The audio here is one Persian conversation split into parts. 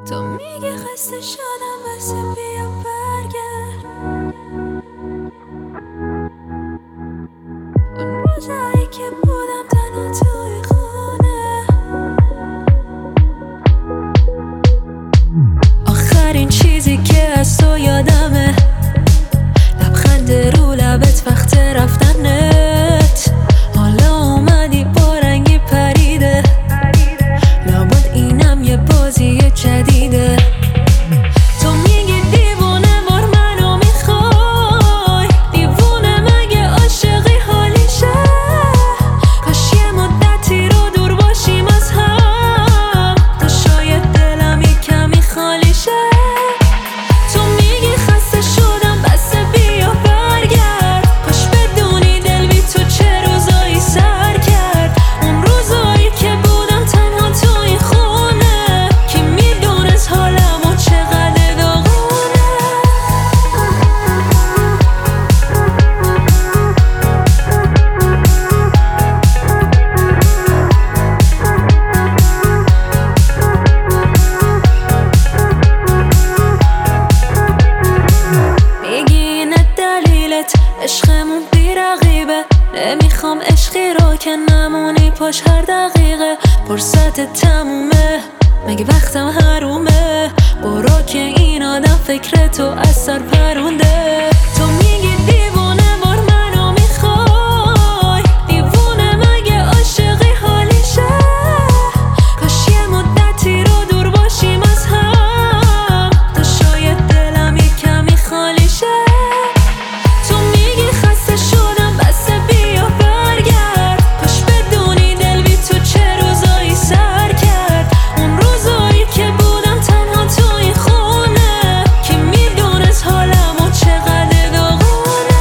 تو میگی خسته شدم بس بیا برگرد. اون روزایی که بودم تنها توی خونه، آخرین چیزی که از تو یادمه لبخند رو لبت وقت رفتنت. حالا اومدی با رنگی پریده، لابد اینم یه بازی جدیده. تو میگی دیوونه بار منو میخوای، دیوونه مگه عاشقی حالیشه؟ کاش یه مدتی رو دور باشیم از هم، تا شاید دلم یه کمی خالی شه. تو میگی خسته شدم بس بیا برگرد، کاش بدونی دل بی تو چه روزایی سر کرد. اون روزایی که بودم تنها تو این خونه، کی میدونست حالمو چقدر داغونه. میگی اینه دلیلت عشقمون بی رقیبه، نمیخوام عشقی رو که نمونی پاش هر دقیقه. فرصت تمومه مگه وقتم حرومه، برو که این آدم فکر تو از سر پرونده. تو میگی دیوونه بار منو میخوای، دیوونه مگه عاشقی حالیشه؟ کاش یه مدتی رو دور باشیم از هم، تا شاید دلم یه کمی خالی شه. تو میگی خسته شدم بس بیا برگرد، کاش بدونی دل بی تو چه روزایی سر کرد. اون روزایی که بودم تنها تو این خونه، کی میدونست حالمو چقدر داغونه.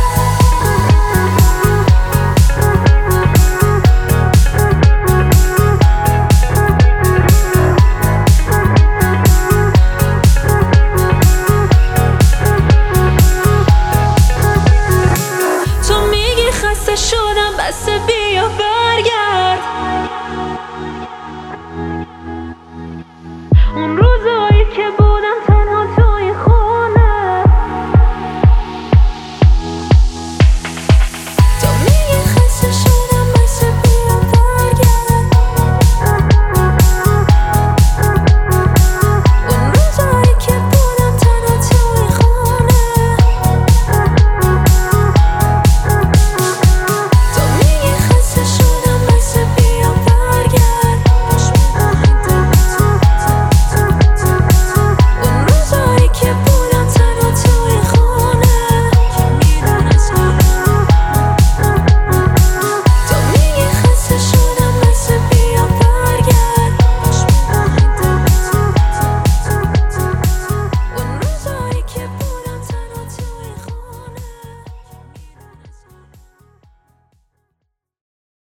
تو میگی خسته شدم بس بیا برگرد. اون